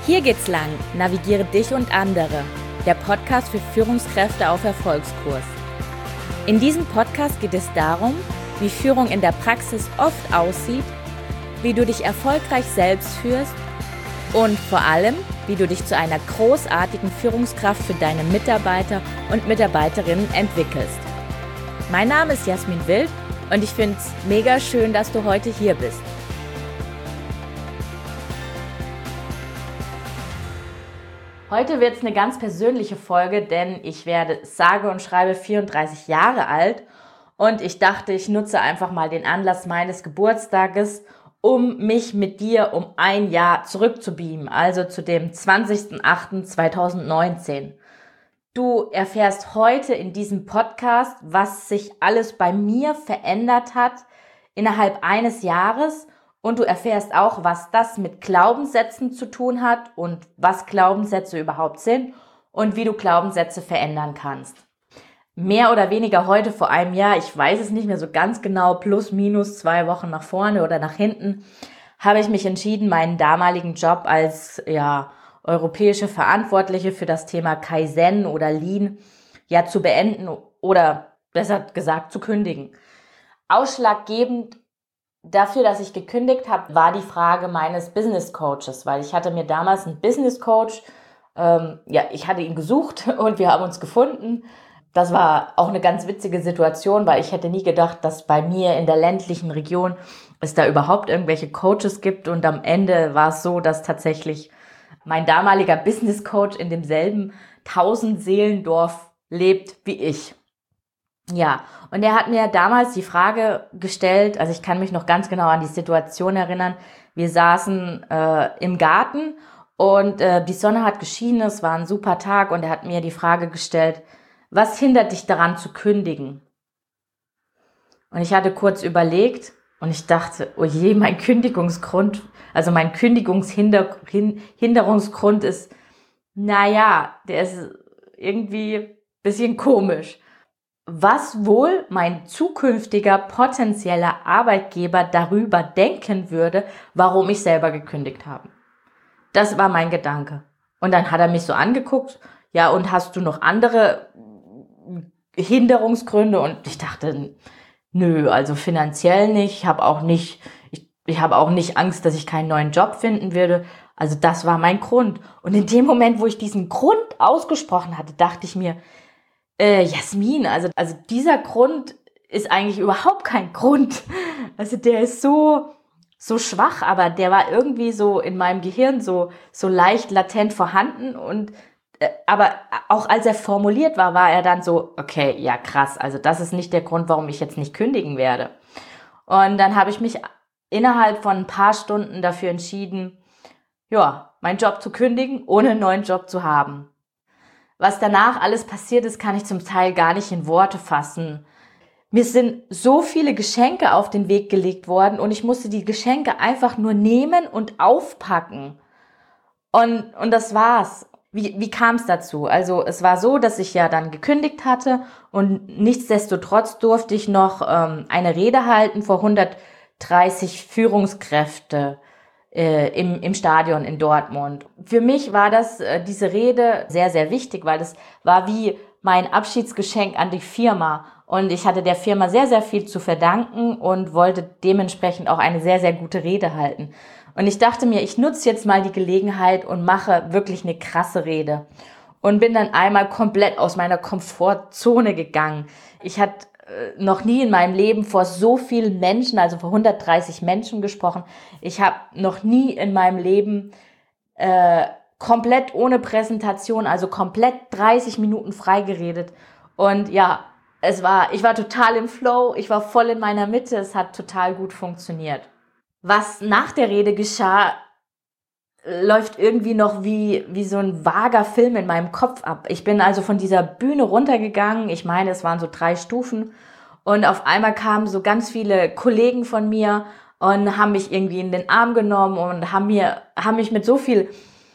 Hier geht's lang. Navigiere dich und andere. Der Podcast für Führungskräfte auf Erfolgskurs. In diesem Podcast geht es darum, wie Führung in der Praxis oft aussieht, wie du dich erfolgreich selbst führst und vor allem, wie du dich zu einer großartigen Führungskraft für deine Mitarbeiter und Mitarbeiterinnen entwickelst. Mein Name ist Jasmin Wild und ich finde es mega schön, dass du heute hier bist. Heute wird es eine ganz persönliche Folge, denn ich werde sage und schreibe 34 Jahre alt und ich dachte, ich nutze einfach mal den Anlass meines Geburtstages, um mich mit dir um ein Jahr zurückzubeamen, also zu dem 20.08.2019. Du erfährst heute in diesem Podcast, was sich alles bei mir verändert hat innerhalb eines Jahres. Und du erfährst auch, was das mit Glaubenssätzen zu tun hat und was Glaubenssätze überhaupt sind und wie du Glaubenssätze verändern kannst. Mehr oder weniger heute vor einem Jahr, ich weiß es nicht mehr so ganz genau, plus minus 2 Wochen nach vorne oder nach hinten, habe ich mich entschieden, meinen damaligen Job als europäische Verantwortliche für das Thema Kaizen oder Lean zu beenden oder besser gesagt zu kündigen. Ausschlaggebend dafür, dass ich gekündigt habe, war die Frage meines Business Coaches, weil ich hatte mir damals einen Business Coach, ich hatte ihn gesucht und wir haben uns gefunden. Das war auch eine ganz witzige Situation, weil ich hätte nie gedacht, dass bei mir in der ländlichen Region es da überhaupt irgendwelche Coaches gibt und am Ende war es so, dass tatsächlich mein damaliger Business Coach in demselben 1000-Seelendorf lebt wie ich. Ja, und er hat mir damals die Frage gestellt, also ich kann mich noch ganz genau an die Situation erinnern, wir saßen im Garten und die Sonne hat geschienen, es war ein super Tag und er hat mir die Frage gestellt, was hindert dich daran zu kündigen? Und ich hatte kurz überlegt und ich dachte, oh je, mein Kündigungsgrund, also mein Kündigungshinderungsgrund ist, der ist irgendwie ein bisschen komisch. Was wohl mein zukünftiger potenzieller Arbeitgeber darüber denken würde, warum ich selber gekündigt habe. Das war mein Gedanke. Und dann hat er mich so angeguckt, ja, und hast du noch andere Hinderungsgründe? Und ich dachte, nö, also finanziell nicht. Ich habe auch nicht Angst, dass ich keinen neuen Job finden würde. Also das war mein Grund. Und in dem Moment, wo ich diesen Grund ausgesprochen hatte, dachte ich mir, Jasmin, also dieser Grund ist eigentlich überhaupt kein Grund. Also der ist so schwach, aber der war irgendwie so in meinem Gehirn so leicht latent vorhanden und aber auch als er formuliert war, war er dann so, okay, ja krass, also das ist nicht der Grund, warum ich jetzt nicht kündigen werde. Und dann habe ich mich innerhalb von ein paar Stunden dafür entschieden, meinen Job zu kündigen, ohne einen neuen Job zu haben. Was danach alles passiert ist, kann ich zum Teil gar nicht in Worte fassen. Mir sind so viele Geschenke auf den Weg gelegt worden und ich musste die Geschenke einfach nur nehmen und aufpacken. Und das war's. Wie kam es dazu? Also es war so, dass ich ja dann gekündigt hatte und nichtsdestotrotz durfte ich noch eine Rede halten vor 130 Führungskräfte im Stadion in Dortmund. Für mich war diese Rede sehr, sehr wichtig, weil das war wie mein Abschiedsgeschenk an die Firma. Und ich hatte der Firma sehr, sehr viel zu verdanken und wollte dementsprechend auch eine sehr, sehr gute Rede halten. Und ich dachte mir, ich nutze jetzt mal die Gelegenheit und mache wirklich eine krasse Rede. Und bin dann einmal komplett aus meiner Komfortzone gegangen. Ich hatte noch nie in meinem Leben vor so vielen Menschen, also vor 130 Menschen gesprochen. Ich habe noch nie in meinem Leben komplett ohne Präsentation, also komplett 30 Minuten frei geredet. Und ich war total im Flow, ich war voll in meiner Mitte, es hat total gut funktioniert. Was nach der Rede geschah, läuft irgendwie noch wie so ein vager Film in meinem Kopf ab. Ich bin also von dieser Bühne runtergegangen. Ich meine, es waren so 3 Stufen. Und auf einmal kamen so ganz viele Kollegen von mir und haben mich irgendwie in den Arm genommen und haben mich mit so viel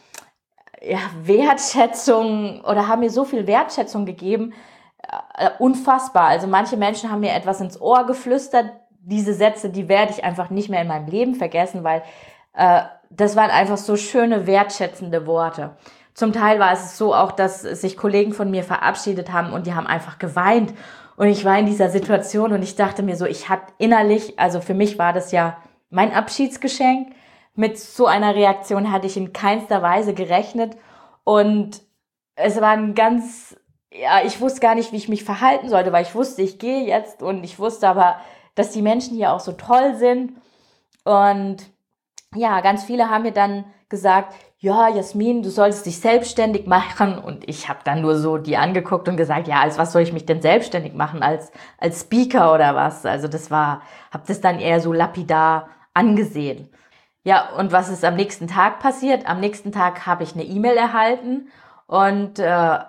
Wertschätzung oder haben mir so viel Wertschätzung gegeben. Unfassbar. Also manche Menschen haben mir etwas ins Ohr geflüstert. Diese Sätze, die werde ich einfach nicht mehr in meinem Leben vergessen, weil Das waren einfach so schöne, wertschätzende Worte. Zum Teil war es so auch, dass sich Kollegen von mir verabschiedet haben und die haben einfach geweint. Und ich war in dieser Situation und ich dachte mir so, ich hatte innerlich, also für mich war das ja mein Abschiedsgeschenk. Mit so einer Reaktion hatte ich in keinster Weise gerechnet. Und es war ich wusste gar nicht, wie ich mich verhalten sollte, weil ich wusste, ich gehe jetzt und ich wusste aber, dass die Menschen hier auch so toll sind. Und ja, ganz viele haben mir dann gesagt, ja, Jasmin, du solltest dich selbstständig machen. Und ich habe dann nur so die angeguckt und gesagt, ja, als was soll ich mich denn selbstständig machen? Als Speaker oder was? Also habe das dann eher so lapidar angesehen. Ja, und was ist am nächsten Tag passiert? Am nächsten Tag habe ich eine E-Mail erhalten und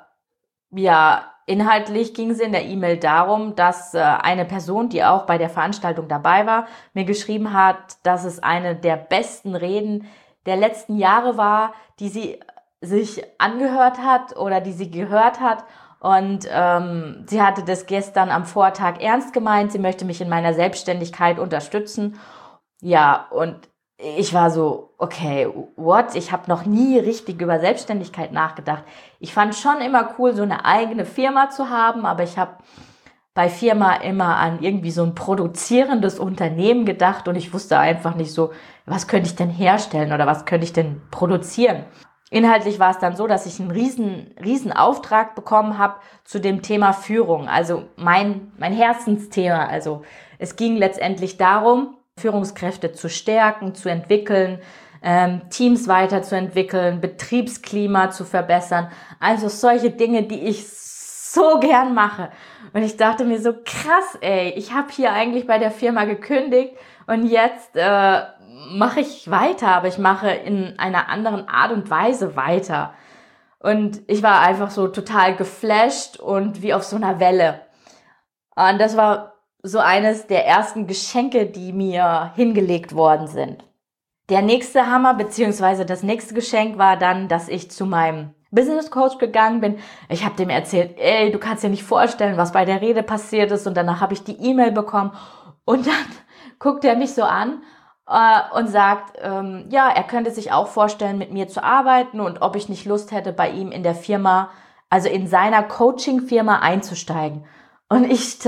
inhaltlich ging es in der E-Mail darum, dass eine Person, die auch bei der Veranstaltung dabei war, mir geschrieben hat, dass es eine der besten Reden der letzten Jahre war, die sie sich angehört hat oder die sie gehört hat. Und sie hatte das gestern am Vortag ernst gemeint. Sie möchte mich in meiner Selbstständigkeit unterstützen. Ja, und ich war so, okay, what? Ich habe noch nie richtig über Selbstständigkeit nachgedacht. Ich fand schon immer cool, so eine eigene Firma zu haben, aber ich habe bei Firma immer an irgendwie so ein produzierendes Unternehmen gedacht und ich wusste einfach nicht so, was könnte ich denn herstellen oder was könnte ich denn produzieren. Inhaltlich war es dann so, dass ich einen riesen Auftrag bekommen habe zu dem Thema Führung, also mein Herzensthema. Also es ging letztendlich darum, Führungskräfte zu stärken, zu entwickeln, Teams weiterzuentwickeln, Betriebsklima zu verbessern. Also solche Dinge, die ich so gern mache. Und ich dachte mir so, krass, ey, ich habe hier eigentlich bei der Firma gekündigt und jetzt mache ich weiter, aber ich mache in einer anderen Art und Weise weiter. Und ich war einfach so total geflasht und wie auf so einer Welle. Und das war so eines der ersten Geschenke, die mir hingelegt worden sind. Der nächste Hammer, beziehungsweise das nächste Geschenk war dann, dass ich zu meinem Business Coach gegangen bin. Ich habe dem erzählt, ey, du kannst dir nicht vorstellen, was bei der Rede passiert ist. Und danach habe ich die E-Mail bekommen. Und dann guckt er mich so an und sagt, ja, er könnte sich auch vorstellen, mit mir zu arbeiten und ob ich nicht Lust hätte, bei ihm in der Firma, also in seiner Coaching-Firma einzusteigen. Und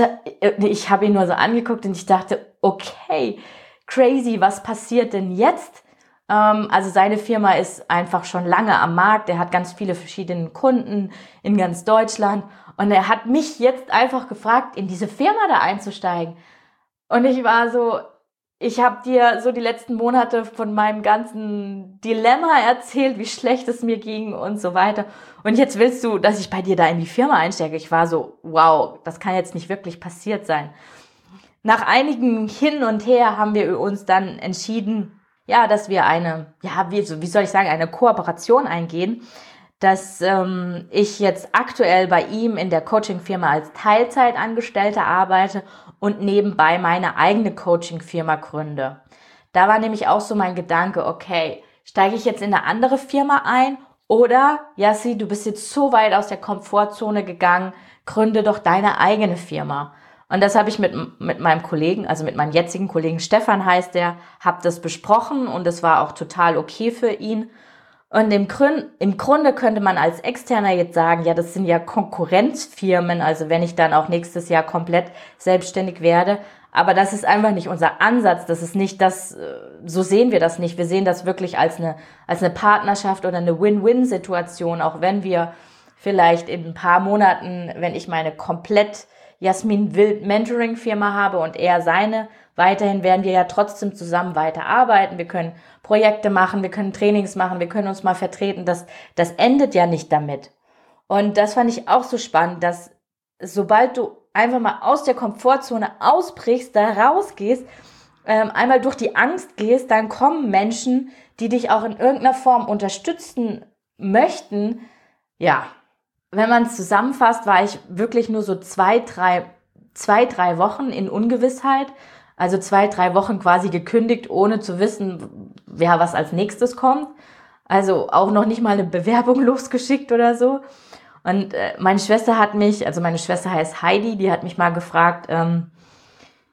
ich habe ihn nur so angeguckt und ich dachte, okay, crazy, was passiert denn jetzt? Also seine Firma ist einfach schon lange am Markt. Er hat ganz viele verschiedene Kunden in ganz Deutschland. Und er hat mich jetzt einfach gefragt, in diese Firma da einzusteigen. Und ich war so, ich habe dir so die letzten Monate von meinem ganzen Dilemma erzählt, wie schlecht es mir ging und so weiter. Und jetzt willst du, dass ich bei dir da in die Firma einsteige? Ich war so, wow, das kann jetzt nicht wirklich passiert sein. Nach einigen Hin und Her haben wir uns dann entschieden, ja, dass wir eine Kooperation eingehen, dass ich jetzt aktuell bei ihm in der Coaching-Firma als Teilzeitangestellte arbeite und nebenbei meine eigene Coaching-Firma gründe. Da war nämlich auch so mein Gedanke, okay, steige ich jetzt in eine andere Firma ein oder, Jassi, du bist jetzt so weit aus der Komfortzone gegangen, gründe doch deine eigene Firma. Und das habe ich mit meinem Kollegen, also mit meinem jetzigen Kollegen Stefan heißt der, habe das besprochen und es war auch total okay für ihn. Und im Grunde könnte man als Externer jetzt sagen, ja, das sind ja Konkurrenzfirmen, also wenn ich dann auch nächstes Jahr komplett selbstständig werde. Aber das ist einfach nicht unser Ansatz, das ist nicht das, so sehen wir das nicht. Wir sehen das wirklich als eine Partnerschaft oder eine Win-Win-Situation, auch wenn wir vielleicht in ein paar Monaten, wenn ich meine komplett Jasmin Wild Mentoring Firma habe und er seine, weiterhin werden wir ja trotzdem zusammen weiterarbeiten. Wir können Projekte machen, wir können Trainings machen, wir können uns mal vertreten. Das endet ja nicht damit. Und das fand ich auch so spannend, dass sobald du einfach mal aus der Komfortzone ausbrichst, da rausgehst, einmal durch die Angst gehst, dann kommen Menschen, die dich auch in irgendeiner Form unterstützen möchten. Ja, wenn man es zusammenfasst, war ich wirklich nur so zwei, drei Wochen in Ungewissheit. Also 2-3 Wochen quasi gekündigt, ohne zu wissen, wer was als nächstes kommt. Also auch noch nicht mal eine Bewerbung losgeschickt oder so. Und meine Schwester heißt Heidi, die hat mich mal gefragt,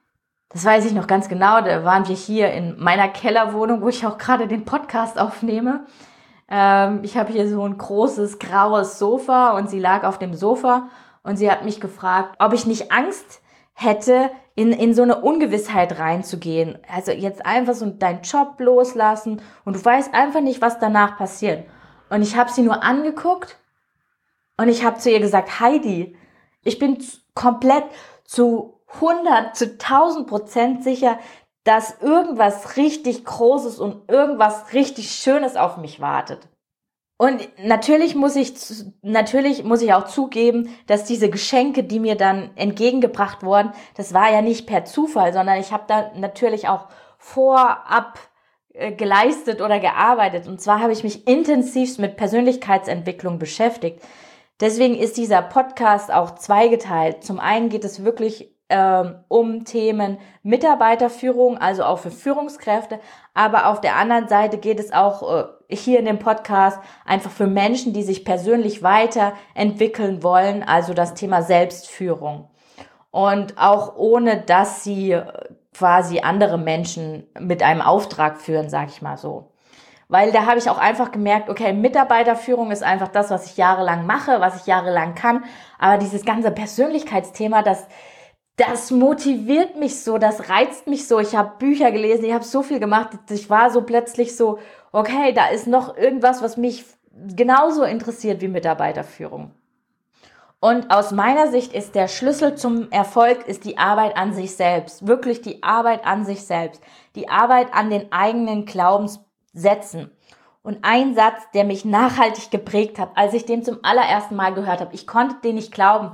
Das weiß ich noch ganz genau, da waren wir hier in meiner Kellerwohnung, wo ich auch gerade den Podcast aufnehme. Ich habe hier so ein großes graues Sofa und sie lag auf dem Sofa und sie hat mich gefragt, ob ich nicht Angst hätte, in so eine Ungewissheit reinzugehen. Also jetzt einfach so deinen Job loslassen und du weißt einfach nicht, was danach passiert. Und ich habe sie nur angeguckt und ich habe zu ihr gesagt, Heidi, ich bin komplett zu 100, zu 1000% sicher, dass irgendwas richtig Großes und irgendwas richtig Schönes auf mich wartet. Und natürlich muss ich auch zugeben, dass diese Geschenke, die mir dann entgegengebracht wurden, das war ja nicht per Zufall, sondern ich habe da natürlich auch vorab geleistet oder gearbeitet. Und zwar habe ich mich intensivst mit Persönlichkeitsentwicklung beschäftigt. Deswegen ist dieser Podcast auch zweigeteilt. Zum einen geht es wirklich um Themen Mitarbeiterführung, also auch für Führungskräfte, aber auf der anderen Seite geht es auch hier in dem Podcast einfach für Menschen, die sich persönlich weiterentwickeln wollen, also das Thema Selbstführung. Und auch ohne, dass sie quasi andere Menschen mit einem Auftrag führen, sag ich mal so. Weil da habe ich auch einfach gemerkt, okay, Mitarbeiterführung ist einfach das, was ich jahrelang mache, was ich jahrelang kann, aber dieses ganze Persönlichkeitsthema, das motiviert mich so, das reizt mich so. Ich habe Bücher gelesen, ich habe so viel gemacht. Ich war so plötzlich so, okay, da ist noch irgendwas, was mich genauso interessiert wie Mitarbeiterführung. Und aus meiner Sicht ist der Schlüssel zum Erfolg ist die Arbeit an sich selbst. Wirklich die Arbeit an sich selbst. Die Arbeit an den eigenen Glaubenssätzen. Und ein Satz, der mich nachhaltig geprägt hat, als ich den zum allerersten Mal gehört habe, ich konnte den nicht glauben.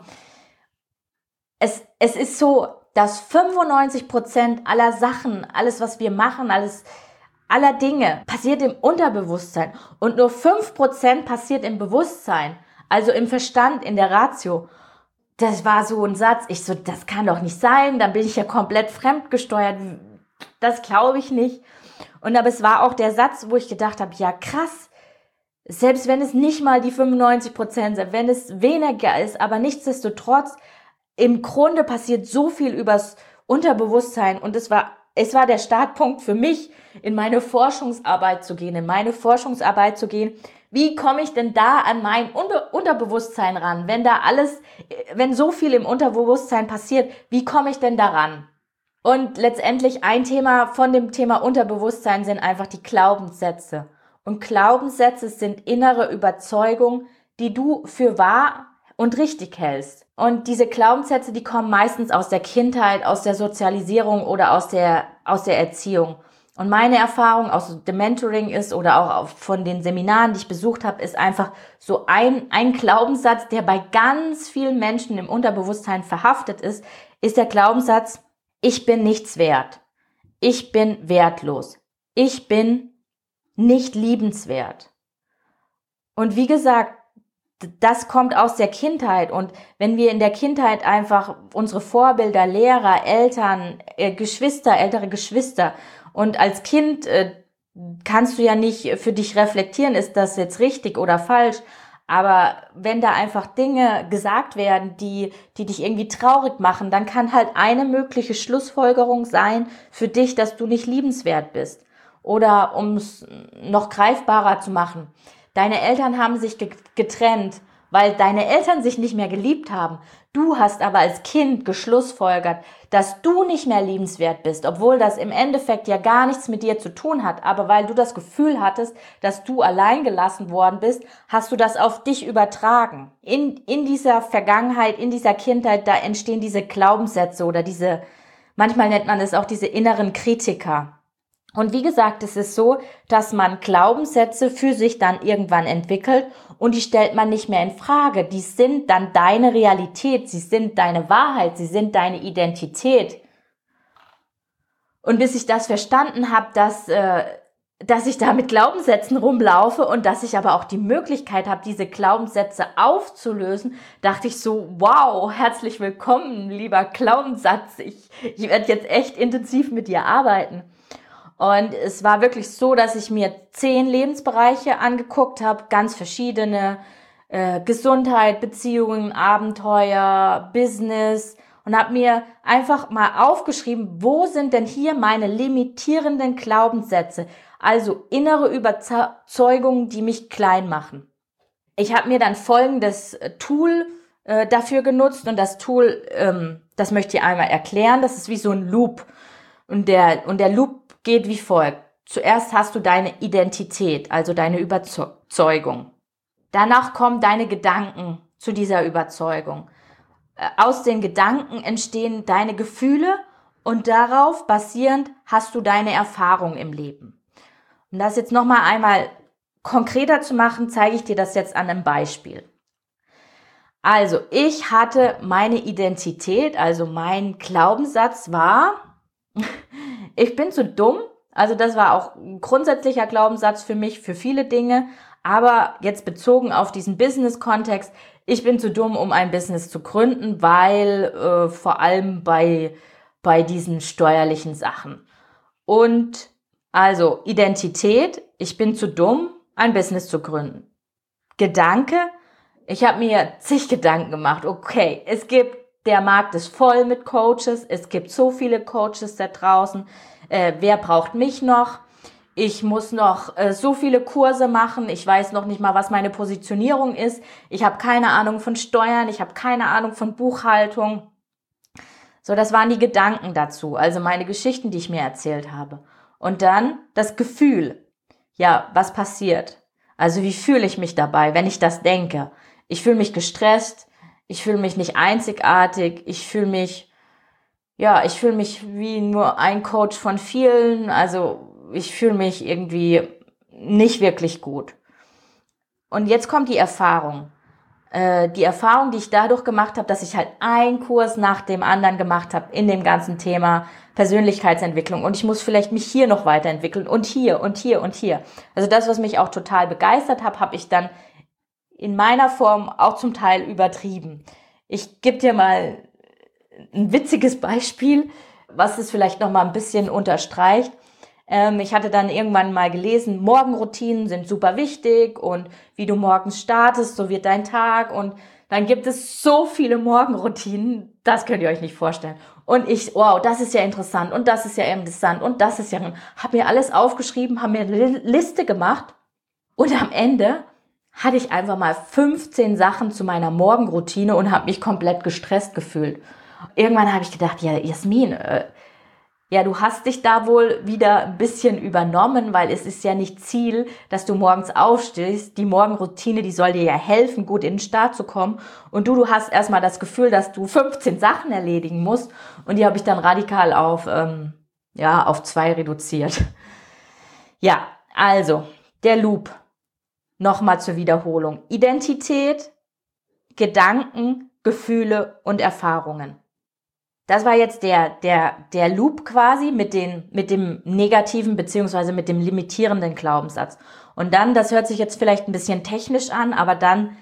Es ist so, dass 95% aller Sachen, alles was wir machen, aller Dinge passiert im Unterbewusstsein und nur 5% passiert im Bewusstsein, also im Verstand, in der Ratio. Das war so ein Satz, ich so, das kann doch nicht sein, dann bin ich ja komplett fremdgesteuert, das glaube ich nicht. Aber es war auch der Satz, wo ich gedacht habe, ja krass, selbst wenn es nicht mal die 95% sind, wenn es weniger ist, aber nichtsdestotrotz, im Grunde passiert so viel übers Unterbewusstsein und es war der Startpunkt für mich, in meine Forschungsarbeit zu gehen, Wie komme ich denn da an mein Unterbewusstsein ran? Wenn so viel im Unterbewusstsein passiert, wie komme ich denn daran? Und letztendlich ein Thema von dem Thema Unterbewusstsein sind einfach die Glaubenssätze. Und Glaubenssätze sind innere Überzeugungen, die du für wahr und richtig hältst. Und diese Glaubenssätze, die kommen meistens aus der Kindheit, aus der Sozialisierung oder aus der Erziehung. Und meine Erfahrung aus dem Mentoring ist oder auch von den Seminaren, die ich besucht habe, ist einfach so ein Glaubenssatz, der bei ganz vielen Menschen im Unterbewusstsein verhaftet ist der Glaubenssatz, ich bin nichts wert. Ich bin wertlos. Ich bin nicht liebenswert. Und wie gesagt, das kommt aus der Kindheit und wenn wir in der Kindheit einfach unsere Vorbilder, Lehrer, Eltern, ältere Geschwister und als Kind kannst du ja nicht für dich reflektieren, ist das jetzt richtig oder falsch, aber wenn da einfach Dinge gesagt werden, die dich irgendwie traurig machen, dann kann halt eine mögliche Schlussfolgerung sein für dich, dass du nicht liebenswert bist. Oder um es noch greifbarer zu machen, deine Eltern haben sich getrennt, weil deine Eltern sich nicht mehr geliebt haben. Du hast aber als Kind geschlussfolgert, dass du nicht mehr liebenswert bist, obwohl das im Endeffekt ja gar nichts mit dir zu tun hat. Aber weil du das Gefühl hattest, dass du allein gelassen worden bist, hast du das auf dich übertragen. In dieser Vergangenheit, in dieser Kindheit, da entstehen diese Glaubenssätze oder manchmal nennt man es auch diese inneren Kritiker. Und wie gesagt, es ist so, dass man Glaubenssätze für sich dann irgendwann entwickelt und die stellt man nicht mehr in Frage. Die sind dann deine Realität, sie sind deine Wahrheit, sie sind deine Identität. Und bis ich das verstanden habe, dass ich da mit Glaubenssätzen rumlaufe und dass ich aber auch die Möglichkeit habe, diese Glaubenssätze aufzulösen, dachte ich so, wow, herzlich willkommen, lieber Glaubenssatz. Ich werde jetzt echt intensiv mit dir arbeiten. Und es war wirklich so, dass ich mir 10 Lebensbereiche angeguckt habe, ganz verschiedene, Gesundheit, Beziehungen, Abenteuer, Business und habe mir einfach mal aufgeschrieben, wo sind denn hier meine limitierenden Glaubenssätze, also innere Überzeugungen, die mich klein machen. Ich habe mir dann folgendes Tool dafür genutzt und das Tool, das möchte ich einmal erklären, das ist wie so ein Loop und der Loop geht wie folgt. Zuerst hast du deine Identität, also deine Überzeugung. Danach kommen deine Gedanken zu dieser Überzeugung. Aus den Gedanken entstehen deine Gefühle und darauf basierend hast du deine Erfahrung im Leben. Um das jetzt nochmal einmal konkreter zu machen, zeige ich dir das jetzt an einem Beispiel. Also, ich hatte meine Identität, also mein Glaubenssatz war, ich bin zu dumm. Also das war auch ein grundsätzlicher Glaubenssatz für mich, für viele Dinge. Aber jetzt bezogen auf diesen Business-Kontext, ich bin zu dumm, um ein Business zu gründen, weil vor allem bei diesen steuerlichen Sachen. Und also Identität, ich bin zu dumm, ein Business zu gründen. Gedanke, ich habe mir zig Gedanken gemacht. Okay, der Markt ist voll mit Coaches, es gibt so viele Coaches da draußen. Wer braucht mich noch? Ich muss noch so viele Kurse machen. Ich weiß noch nicht mal, was meine Positionierung ist. Ich habe keine Ahnung von Steuern. Ich habe keine Ahnung von Buchhaltung. So, das waren die Gedanken dazu. Also meine Geschichten, die ich mir erzählt habe. Und dann das Gefühl. Ja, was passiert? Also wie fühle ich mich dabei, wenn ich das denke? Ich fühle mich gestresst. Ich fühle mich nicht einzigartig. Ich fühle mich wie nur ein Coach von vielen. Also ich fühle mich irgendwie nicht wirklich gut. Und jetzt kommt die Erfahrung. Die Erfahrung, die ich dadurch gemacht habe, dass ich halt einen Kurs nach dem anderen gemacht habe in dem ganzen Thema Persönlichkeitsentwicklung. Und ich muss vielleicht mich hier noch weiterentwickeln und hier und hier und hier. Also das, was mich auch total begeistert hat, habe ich dann in meiner Form auch zum Teil übertrieben. Ich gebe dir mal ein witziges Beispiel, was es vielleicht noch mal ein bisschen unterstreicht. Ich hatte dann irgendwann mal gelesen, Morgenroutinen sind super wichtig und wie du morgens startest, so wird dein Tag und dann gibt es so viele Morgenroutinen, das könnt ihr euch nicht vorstellen. Und wow, das ist ja interessant und das ist ja interessant und das ist ja, habe mir alles aufgeschrieben, habe mir eine Liste gemacht und am Ende hatte ich einfach mal 15 Sachen zu meiner Morgenroutine und habe mich komplett gestresst gefühlt. Irgendwann habe ich gedacht, ja, Jasmin, du hast dich da wohl wieder ein bisschen übernommen, weil es ist ja nicht Ziel, dass du morgens aufstehst. Die Morgenroutine, die soll dir ja helfen, gut in den Start zu kommen. Und du hast erstmal das Gefühl, dass du 15 Sachen erledigen musst. Und die habe ich dann radikal auf 2 reduziert. Ja, also, der Loop. Nochmal zur Wiederholung. Identität, Gedanken, Gefühle und Erfahrungen. Das war jetzt der Loop quasi mit dem negativen beziehungsweise mit dem limitierenden Glaubenssatz. Und dann, das hört sich jetzt vielleicht ein bisschen technisch an, aber dann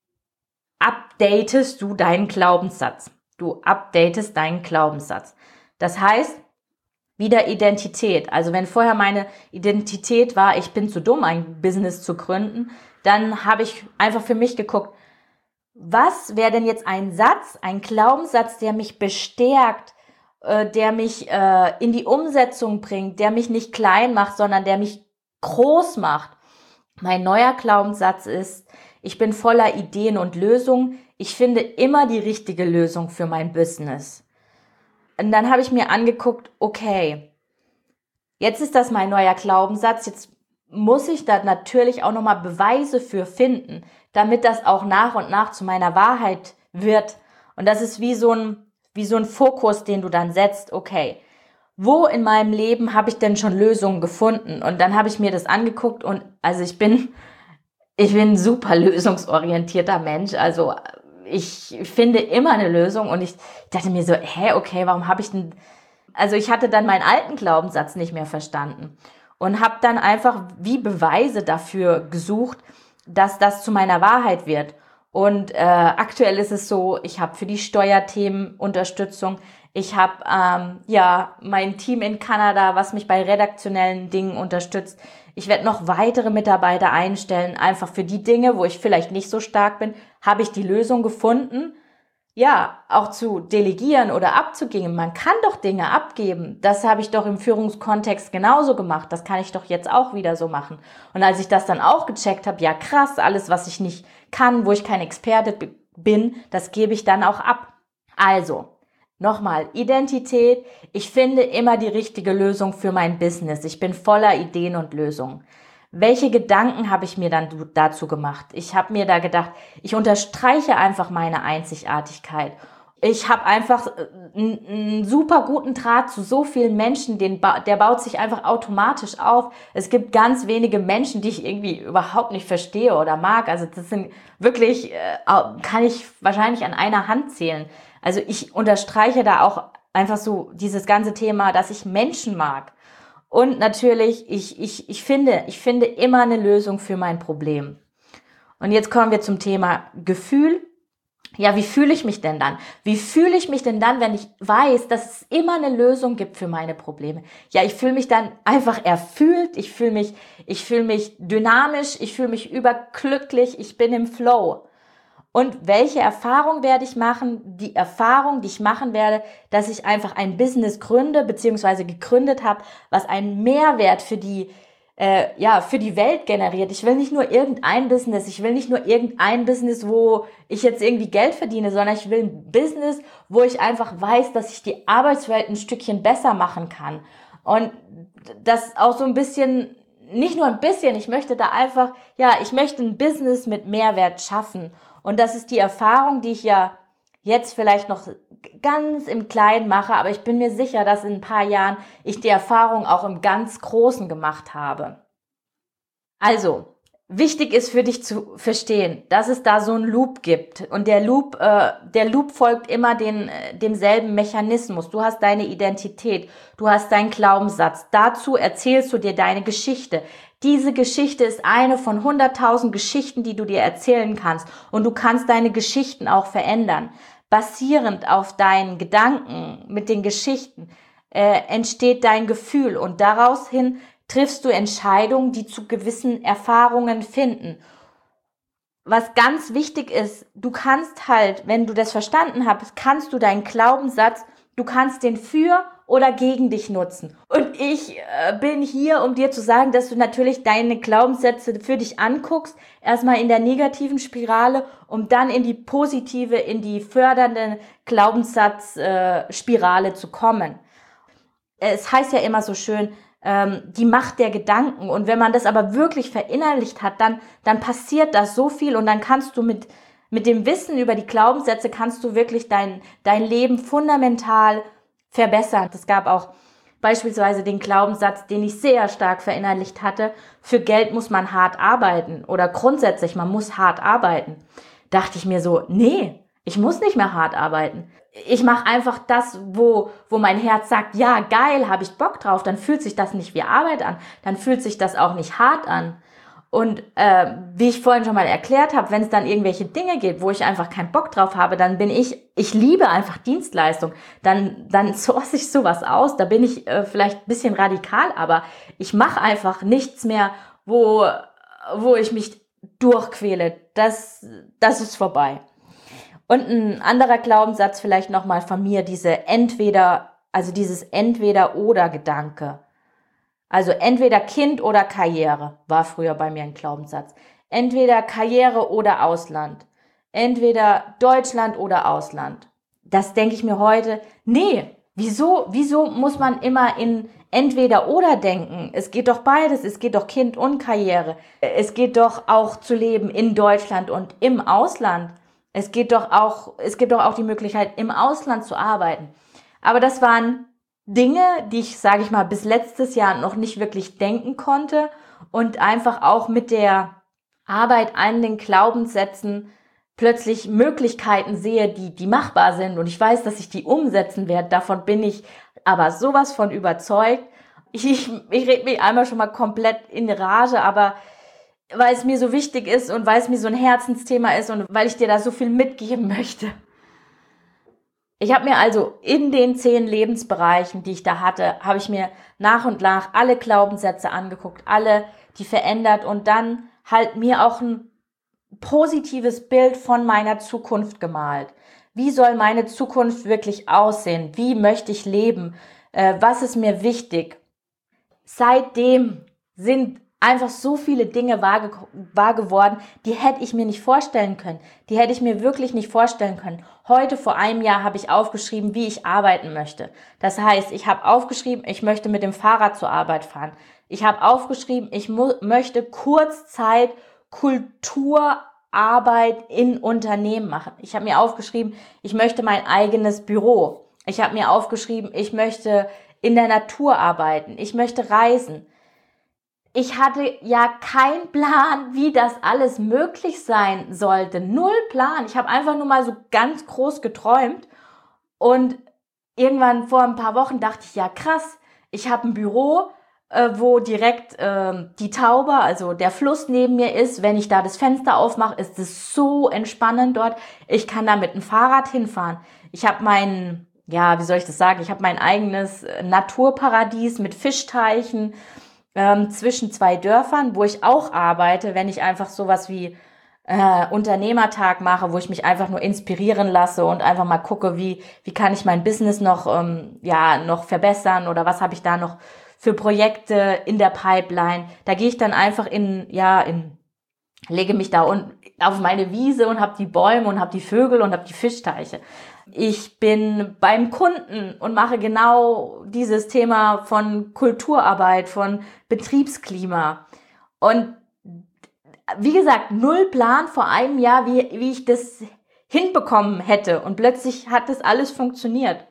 updatest du deinen Glaubenssatz. Du updatest deinen Glaubenssatz. Das heißt, wieder Identität. Also wenn vorher meine Identität war, ich bin zu dumm, ein Business zu gründen, dann habe ich einfach für mich geguckt, was wäre denn jetzt ein Satz, ein Glaubenssatz, der mich bestärkt, der mich in die Umsetzung bringt, der mich nicht klein macht, sondern der mich groß macht. Mein neuer Glaubenssatz ist, ich bin voller Ideen und Lösungen. Ich finde immer die richtige Lösung für mein Business. Und dann habe ich mir angeguckt, okay, jetzt ist das mein neuer Glaubenssatz, jetzt muss ich da natürlich auch nochmal Beweise für finden, damit das auch nach und nach zu meiner Wahrheit wird. Und das ist wie so ein Fokus, den du dann setzt. Okay, wo in meinem Leben habe ich denn schon Lösungen gefunden? Und dann habe ich mir das angeguckt und also ich bin ein super lösungsorientierter Mensch. Also ich finde immer eine Lösung und ich dachte mir so, okay, warum habe ich denn... Also ich hatte dann meinen alten Glaubenssatz nicht mehr verstanden und habe dann einfach wie Beweise dafür gesucht, dass das zu meiner Wahrheit wird. Und aktuell ist es so, ich habe für die Steuerthemen Unterstützung. Ich habe mein Team in Kanada, was mich bei redaktionellen Dingen unterstützt. Ich werde noch weitere Mitarbeiter einstellen, einfach für die Dinge, wo ich vielleicht nicht so stark bin, habe ich die Lösung gefunden. ja, auch zu delegieren oder abzugeben. Man kann doch Dinge abgeben. Das habe ich doch im Führungskontext genauso gemacht. Das kann ich doch jetzt auch wieder so machen. Und als ich das dann auch gecheckt habe, ja krass, alles, was ich nicht kann, wo ich kein Experte bin, das gebe ich dann auch ab. Also, nochmal, Identität. Ich finde immer die richtige Lösung für mein Business. Ich bin voller Ideen und Lösungen. Welche Gedanken habe ich mir dann dazu gemacht? Ich habe mir da gedacht, ich unterstreiche einfach meine Einzigartigkeit. Ich habe einfach einen super guten Draht zu so vielen Menschen, der baut sich einfach automatisch auf. Es gibt ganz wenige Menschen, die ich irgendwie überhaupt nicht verstehe oder mag. Also das sind wirklich, kann ich wahrscheinlich an einer Hand zählen. Also ich unterstreiche da auch einfach so dieses ganze Thema, dass ich Menschen mag. Und natürlich, ich finde immer eine Lösung für mein Problem. Und jetzt kommen wir zum Thema Gefühl. Ja, wie fühle ich mich denn dann? Wie fühle ich mich denn dann, wenn ich weiß, dass es immer eine Lösung gibt für meine Probleme? Ja, ich fühle mich dann einfach erfüllt, ich fühle mich dynamisch, ich fühle mich überglücklich, ich bin im Flow. Und welche Erfahrung werde ich machen? Die Erfahrung, die ich machen werde, dass ich einfach ein Business gründe, beziehungsweise gegründet habe, was einen Mehrwert für die Welt generiert. Ich will nicht nur irgendein Business, wo ich jetzt irgendwie Geld verdiene, sondern ich will ein Business, wo ich einfach weiß, dass ich die Arbeitswelt ein Stückchen besser machen kann. Und das auch so ein bisschen, nicht nur ein bisschen, ich möchte ein Business mit Mehrwert schaffen. Und das ist die Erfahrung, die ich ja jetzt vielleicht noch ganz im Kleinen mache, aber ich bin mir sicher, dass in ein paar Jahren ich die Erfahrung auch im ganz Großen gemacht habe. Also, wichtig ist für dich zu verstehen, dass es da so einen Loop gibt. Und der Loop folgt immer demselben Mechanismus. Du hast deine Identität, du hast deinen Glaubenssatz. Dazu erzählst du dir deine Geschichte. Diese Geschichte ist eine von 100.000 Geschichten, die du dir erzählen kannst. Und du kannst deine Geschichten auch verändern. Basierend auf deinen Gedanken mit den Geschichten entsteht dein Gefühl. Und daraus hin triffst du Entscheidungen, die zu gewissen Erfahrungen finden. Was ganz wichtig ist, du kannst halt, wenn du das verstanden hast, kannst du deinen Glaubenssatz, du kannst den für oder gegen dich nutzen. Und ich bin hier, um dir zu sagen, dass du natürlich deine Glaubenssätze für dich anguckst, erstmal in der negativen Spirale, um dann in die positive, in die fördernde Glaubenssatzspirale zu kommen. Es heißt ja immer so schön, die Macht der Gedanken. Und wenn man das aber wirklich verinnerlicht hat, dann passiert das so viel und dann kannst du mit dem Wissen über die Glaubenssätze kannst du wirklich dein Leben fundamental verbessern. Es gab auch beispielsweise den Glaubenssatz, den ich sehr stark verinnerlicht hatte, für Geld muss man hart arbeiten oder grundsätzlich, man muss hart arbeiten. Dachte ich mir so, nee, ich muss nicht mehr hart arbeiten. Ich mache einfach das, wo mein Herz sagt, ja, geil, habe ich Bock drauf, dann fühlt sich das nicht wie Arbeit an, dann fühlt sich das auch nicht hart an. Und wie ich vorhin schon mal erklärt habe, wenn es dann irgendwelche Dinge gibt, wo ich einfach keinen Bock drauf habe, dann bin ich liebe einfach Dienstleistung, dann source ich sowas aus, da bin ich vielleicht ein bisschen radikal, aber ich mache einfach nichts mehr, wo ich mich durchquäle. Das ist vorbei. Und ein anderer Glaubenssatz vielleicht nochmal von mir, dieses Entweder-oder-Gedanke. Also entweder Kind oder Karriere war früher bei mir ein Glaubenssatz. Entweder Karriere oder Ausland. Entweder Deutschland oder Ausland. Das denke ich mir heute, nee, wieso muss man immer in entweder oder denken? Es geht doch beides, es geht doch Kind und Karriere. Es geht doch auch zu leben in Deutschland und im Ausland. Es gibt doch auch die Möglichkeit, im Ausland zu arbeiten. Aber das waren Dinge, die ich, sage ich mal, bis letztes Jahr noch nicht wirklich denken konnte und einfach auch mit der Arbeit an den Glaubenssätzen plötzlich Möglichkeiten sehe, die machbar sind und ich weiß, dass ich die umsetzen werde. Davon bin ich aber sowas von überzeugt. Ich rede mich einmal schon mal komplett in Rage, aber weil es mir so wichtig ist und weil es mir so ein Herzensthema ist und weil ich dir da so viel mitgeben möchte. Ich habe mir also in den 10 Lebensbereichen, die ich da hatte, habe ich mir nach und nach alle Glaubenssätze angeguckt, alle die verändert und dann halt mir auch ein positives Bild von meiner Zukunft gemalt. Wie soll meine Zukunft wirklich aussehen? Wie möchte ich leben? Was ist mir wichtig? Seitdem sind einfach so viele Dinge wahr geworden, die hätte ich mir nicht vorstellen können. Die hätte ich mir wirklich nicht vorstellen können. Heute, vor einem Jahr, habe ich aufgeschrieben, wie ich arbeiten möchte. Das heißt, ich habe aufgeschrieben, ich möchte mit dem Fahrrad zur Arbeit fahren. Ich habe aufgeschrieben, ich möchte Kurzzeit Kulturarbeit in Unternehmen machen. Ich habe mir aufgeschrieben, ich möchte mein eigenes Büro. Ich habe mir aufgeschrieben, ich möchte in der Natur arbeiten. Ich möchte reisen. Ich hatte ja keinen Plan, wie das alles möglich sein sollte. Null Plan. Ich habe einfach nur mal so ganz groß geträumt. Und irgendwann vor ein paar Wochen dachte ich, ja krass, ich habe ein Büro, wo direkt die Tauber, also der Fluss neben mir ist. Wenn ich da das Fenster aufmache, ist es so entspannend dort. Ich kann da mit dem Fahrrad hinfahren. Ich habe ich habe mein eigenes Naturparadies mit Fischteichen zwischen zwei Dörfern, wo ich auch arbeite, wenn ich einfach sowas wie Unternehmertag mache, wo ich mich einfach nur inspirieren lasse und einfach mal gucke, wie kann ich mein Business noch verbessern oder was habe ich da noch für Projekte in der Pipeline. Da gehe ich dann einfach lege mich da auf meine Wiese und habe die Bäume und habe die Vögel und habe die Fischteiche. Ich bin beim Kunden und mache genau dieses Thema von Kulturarbeit, von Betriebsklima. Und wie gesagt, null Plan vor einem Jahr, wie ich das hinbekommen hätte. Und plötzlich hat das alles funktioniert.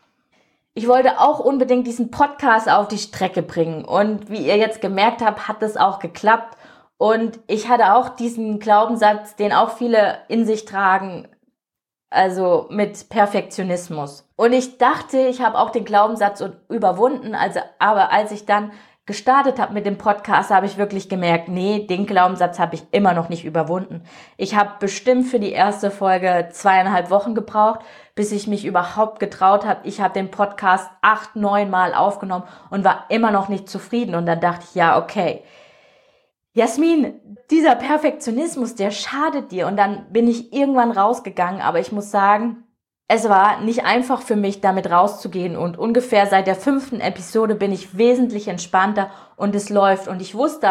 Ich wollte auch unbedingt diesen Podcast auf die Strecke bringen. Und wie ihr jetzt gemerkt habt, hat das auch geklappt. Und ich hatte auch diesen Glaubenssatz, den auch viele in sich tragen, also mit Perfektionismus. Und ich dachte, ich habe auch den Glaubenssatz überwunden, aber als ich dann gestartet habe mit dem Podcast, habe ich wirklich gemerkt, nee, den Glaubenssatz habe ich immer noch nicht überwunden. Ich habe bestimmt für die erste Folge 2,5 Wochen gebraucht, bis ich mich überhaupt getraut habe. Ich habe den Podcast 8, 9 Mal aufgenommen und war immer noch nicht zufrieden. Und dann dachte ich, ja, okay, Jasmin, dieser Perfektionismus, der schadet dir. Und dann bin ich irgendwann rausgegangen, aber ich muss sagen, es war nicht einfach für mich, damit rauszugehen. Und ungefähr seit der 5. Episode bin ich wesentlich entspannter und es läuft. Und ich wusste,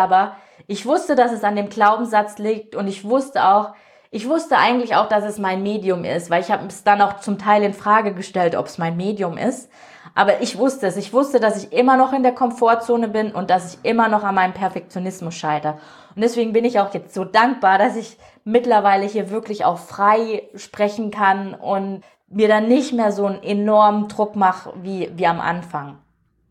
dass es an dem Glaubenssatz liegt und ich wusste eigentlich auch, dass es mein Medium ist, weil ich habe es dann auch zum Teil in Frage gestellt, ob es mein Medium ist. Aber ich wusste es. Ich wusste, dass ich immer noch in der Komfortzone bin und dass ich immer noch an meinem Perfektionismus scheitere. Und deswegen bin ich auch jetzt so dankbar, dass ich mittlerweile hier wirklich auch frei sprechen kann und mir dann nicht mehr so einen enormen Druck mache wie am Anfang.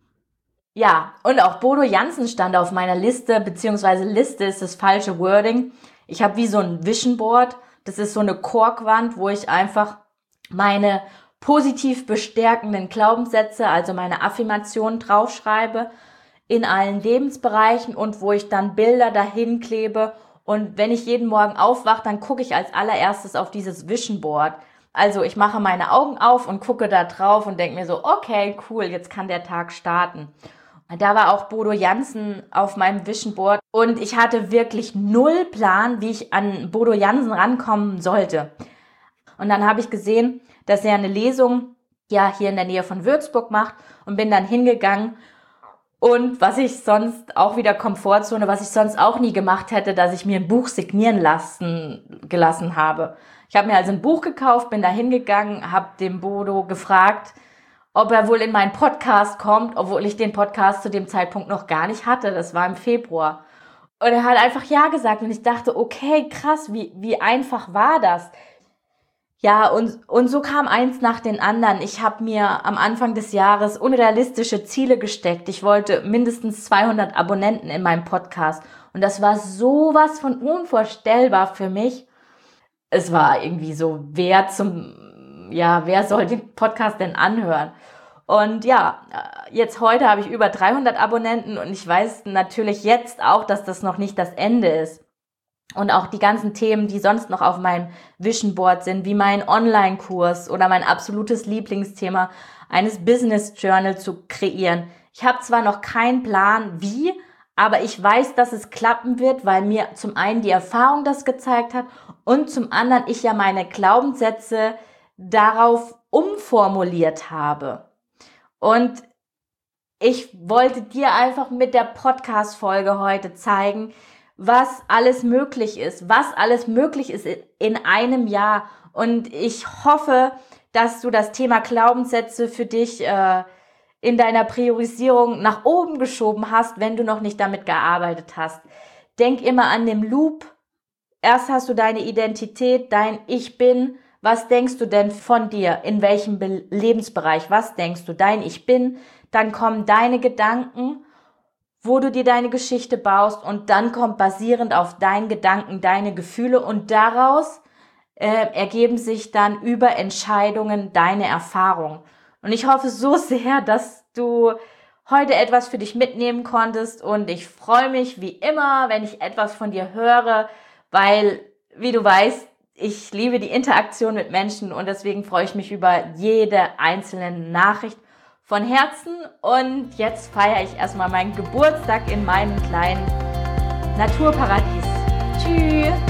Ja, und auch Bodo Jansen stand auf meiner Liste, beziehungsweise Liste ist das falsche Wording. Ich habe wie so ein Vision Board. Das ist so eine Korkwand, wo ich einfach meine positiv bestärkenden Glaubenssätze, also meine Affirmationen draufschreibe in allen Lebensbereichen und wo ich dann Bilder dahin klebe. Und wenn ich jeden Morgen aufwache, dann gucke ich als allererstes auf dieses Vision Board. Also ich mache meine Augen auf und gucke da drauf und denke mir so, okay, cool, jetzt kann der Tag starten. Da war auch Bodo Jansen auf meinem Vision Board und ich hatte wirklich null Plan, wie ich an Bodo Jansen rankommen sollte. Und dann habe ich gesehen, dass er eine Lesung hier in der Nähe von Würzburg macht und bin dann hingegangen. Und was ich sonst auch wieder Komfortzone, was ich sonst auch nie gemacht hätte, dass ich mir ein Buch signieren gelassen habe. Ich habe mir also ein Buch gekauft, bin da hingegangen, habe den Bodo gefragt, ob er wohl in meinen Podcast kommt, obwohl ich den Podcast zu dem Zeitpunkt noch gar nicht hatte. Das war im Februar. Und er hat einfach ja gesagt und ich dachte, okay, krass, wie einfach war das? Ja, und so kam eins nach den anderen. Ich habe mir am Anfang des Jahres unrealistische Ziele gesteckt. Ich wollte mindestens 200 Abonnenten in meinem Podcast. Und das war sowas von unvorstellbar für mich. Es war irgendwie so, wer soll den Podcast denn anhören? Und ja, jetzt heute habe ich über 300 Abonnenten und ich weiß natürlich jetzt auch, dass das noch nicht das Ende ist. Und auch die ganzen Themen, die sonst noch auf meinem Vision Board sind, wie mein Online-Kurs oder mein absolutes Lieblingsthema, eines Business Journal zu kreieren. Ich habe zwar noch keinen Plan, wie, aber ich weiß, dass es klappen wird, weil mir zum einen die Erfahrung das gezeigt hat und zum anderen ich ja meine Glaubenssätze darauf umformuliert habe. Und ich wollte dir einfach mit der Podcast-Folge heute zeigen, was alles möglich ist in einem Jahr. Und ich hoffe, dass du das Thema Glaubenssätze für dich in deiner Priorisierung nach oben geschoben hast, wenn du noch nicht damit gearbeitet hast. Denk immer an den Loop. Erst hast du deine Identität, dein Ich Bin. Was denkst du denn von dir? In welchem Lebensbereich? Was denkst du? Dein Ich Bin. Dann kommen deine Gedanken, wo du dir deine Geschichte baust, und dann kommt basierend auf deinen Gedanken deine Gefühle, und daraus ergeben sich dann über Entscheidungen deine Erfahrungen. Und ich hoffe so sehr, dass du heute etwas für dich mitnehmen konntest, und ich freue mich wie immer, wenn ich etwas von dir höre, weil, wie du weißt, ich liebe die Interaktion mit Menschen, und deswegen freue ich mich über jede einzelne Nachricht von Herzen. Und jetzt feiere ich erstmal meinen Geburtstag in meinem kleinen Naturparadies. Tschüss!